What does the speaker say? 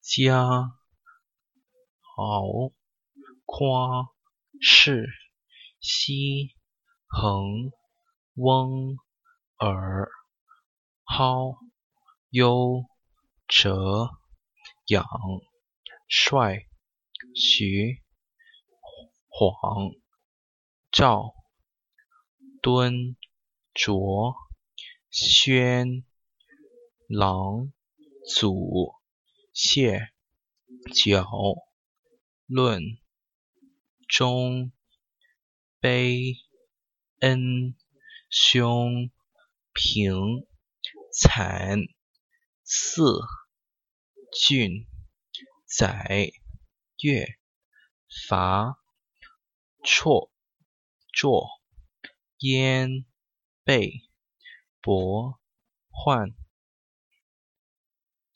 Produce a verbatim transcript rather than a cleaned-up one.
家敖夸氏西衡翁尔蒿幽折仰帅徐晃赵敦卓宣郎祖谢角论中卑恩兄平惨嗣郡宰岳伐绰绰燕备伯焕